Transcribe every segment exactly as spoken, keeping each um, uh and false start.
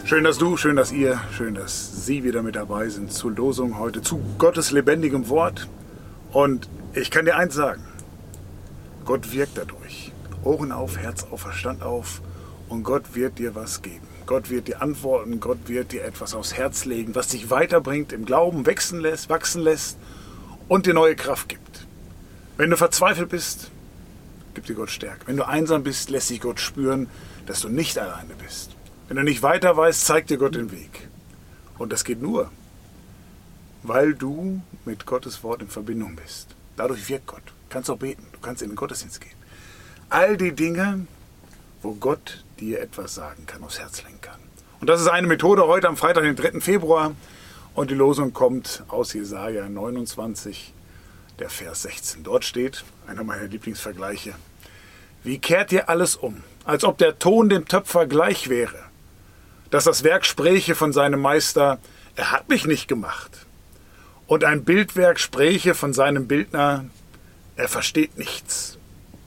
Schön, dass du, schön, dass ihr, schön, dass Sie wieder mit dabei sind zur Losung heute, zu Gottes lebendigem Wort. Und ich kann dir eins sagen, Gott wirkt dadurch. Ohren auf, Herz auf, Verstand auf und Gott wird dir was geben. Gott wird dir antworten, Gott wird dir etwas aufs Herz legen, was dich weiterbringt, im Glauben wachsen lässt, wachsen lässt und dir neue Kraft gibt. Wenn du verzweifelt bist, gibt dir Gott Stärke. Wenn du einsam bist, lässt sich Gott spüren, dass du nicht alleine bist. Wenn du nicht weiter weißt, zeigt dir Gott den Weg. Und das geht nur, weil du mit Gottes Wort in Verbindung bist. Dadurch wirkt Gott. Du kannst auch beten, du kannst in den Gottesdienst gehen. All die Dinge, wo Gott dir etwas sagen kann, aufs Herz lenken kann. Und das ist eine Methode heute am Freitag, den dritten Februar. Und die Losung kommt aus Jesaja neunundzwanzig, der Vers sechzehn. Dort steht, einer meiner Lieblingsvergleiche: Wie kehrt ihr alles um, als ob der Ton dem Töpfer gleich wäre, dass das Werk spräche von seinem Meister, er hat mich nicht gemacht. Und ein Bildwerk spräche von seinem Bildner, er versteht nichts.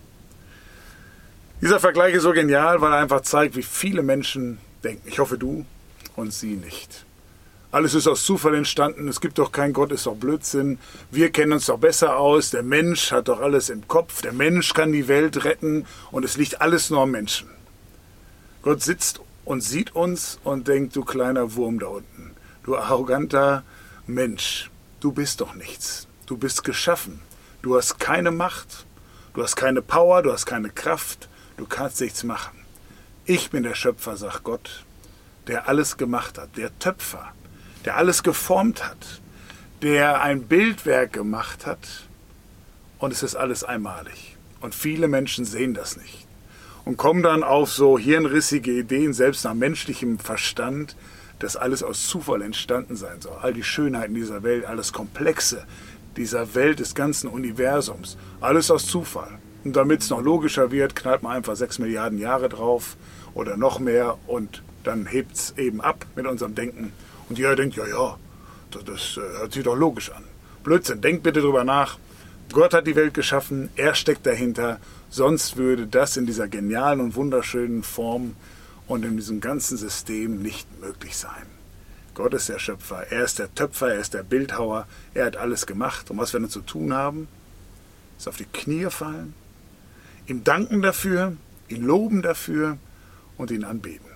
Dieser Vergleich ist so genial, weil er einfach zeigt, wie viele Menschen denken. Ich hoffe, du und sie nicht. Alles ist aus Zufall entstanden, es gibt doch keinen Gott, ist doch Blödsinn. Wir kennen uns doch besser aus, der Mensch hat doch alles im Kopf, der Mensch kann die Welt retten und es liegt alles nur am Menschen. Gott sitzt und sieht uns und denkt, du kleiner Wurm da unten, du arroganter Mensch, du bist doch nichts. Du bist geschaffen, du hast keine Macht, du hast keine Power, du hast keine Kraft, du kannst nichts machen. Ich bin der Schöpfer, sagt Gott, der alles gemacht hat, der Töpfer, der alles geformt hat, der ein Bildwerk gemacht hat und es ist alles einmalig. Und viele Menschen sehen das nicht. Und kommen dann auf so hirnrissige Ideen, selbst nach menschlichem Verstand, dass alles aus Zufall entstanden sein soll. All die Schönheiten dieser Welt, alles Komplexe dieser Welt, des ganzen Universums, alles aus Zufall. Und damit es noch logischer wird, knallt man einfach sechs Milliarden Jahre drauf oder noch mehr und dann hebt es eben ab mit unserem Denken. Und jeder denkt, ja, ja, das, das hört sich doch logisch an. Blödsinn, denkt bitte drüber nach. Gott hat die Welt geschaffen, er steckt dahinter. Sonst würde das in dieser genialen und wunderschönen Form und in diesem ganzen System nicht möglich sein. Gott ist der Schöpfer, er ist der Töpfer, er ist der Bildhauer, er hat alles gemacht. Und was wir dann zu tun haben, ist auf die Knie fallen, ihm danken dafür, ihn loben dafür und ihn anbeten.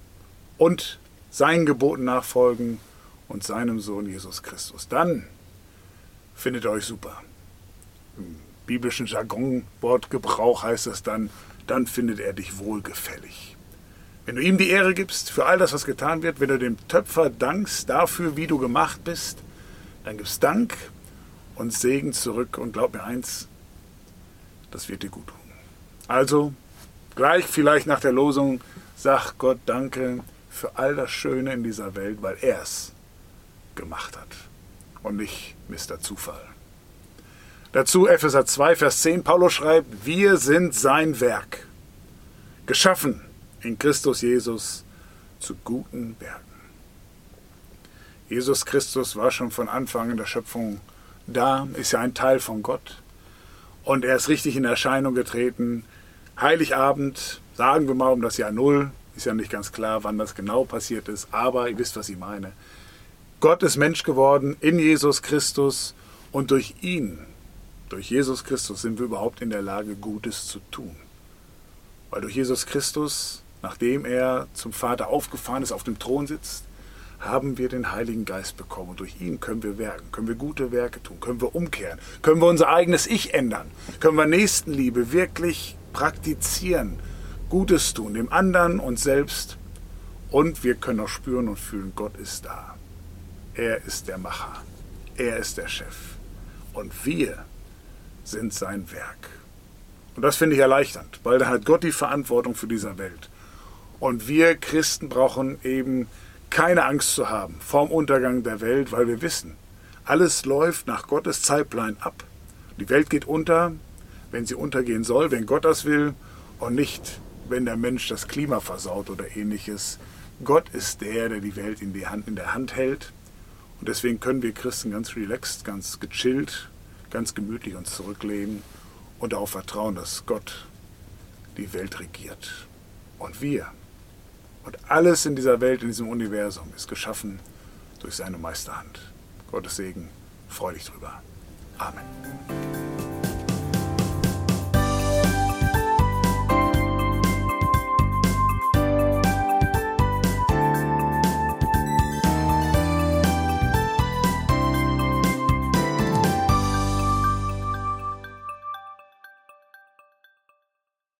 Und seinen Geboten nachfolgen und seinem Sohn Jesus Christus. Dann findet ihr euch super. Im biblischen Jargon-Wortgebrauch heißt es dann, dann findet er dich wohlgefällig. Wenn du ihm die Ehre gibst für all das, was getan wird, wenn du dem Töpfer dankst dafür, wie du gemacht bist, dann gibst Dank und Segen zurück und glaub mir eins, das wird dir gut tun. Also, gleich vielleicht nach der Losung, sag Gott Danke für all das Schöne in dieser Welt, weil er es gemacht hat und nicht Mister Zufall. Dazu Epheser zwei, Vers zehn, Paulus schreibt, wir sind sein Werk, geschaffen in Christus Jesus zu guten Werken. Jesus Christus war schon von Anfang in der Schöpfung da, ist ja ein Teil von Gott und er ist richtig in Erscheinung getreten. Heiligabend, sagen wir mal um das Jahr Null, ist ja nicht ganz klar, wann das genau passiert ist, aber ihr wisst, was ich meine. Gott ist Mensch geworden in Jesus Christus und durch ihn, durch Jesus Christus sind wir überhaupt in der Lage, Gutes zu tun. Weil durch Jesus Christus, nachdem er zum Vater aufgefahren ist, auf dem Thron sitzt, haben wir den Heiligen Geist bekommen. Und durch ihn können wir werken, können wir gute Werke tun, können wir umkehren, können wir unser eigenes Ich ändern, können wir Nächstenliebe wirklich praktizieren, Gutes tun, dem anderen, uns selbst. Und wir können auch spüren und fühlen, Gott ist da. Er ist der Macher. Er ist der Chef. Und wir sind sein Werk. Und das finde ich erleichternd, weil da hat Gott die Verantwortung für diese Welt. Und wir Christen brauchen eben keine Angst zu haben vorm Untergang der Welt, weil wir wissen, alles läuft nach Gottes Zeitplan ab. Die Welt geht unter, wenn sie untergehen soll, wenn Gott das will und nicht, wenn der Mensch das Klima versaut oder ähnliches. Gott ist der, der die Welt in, die Hand, in der Hand hält. Und deswegen können wir Christen ganz relaxed, ganz gechillt, ganz gemütlich uns zurücklehnen und darauf vertrauen, dass Gott die Welt regiert. Und wir Und alles in dieser Welt, in diesem Universum ist geschaffen durch seine Meisterhand. Gottes Segen, freu dich drüber. Amen.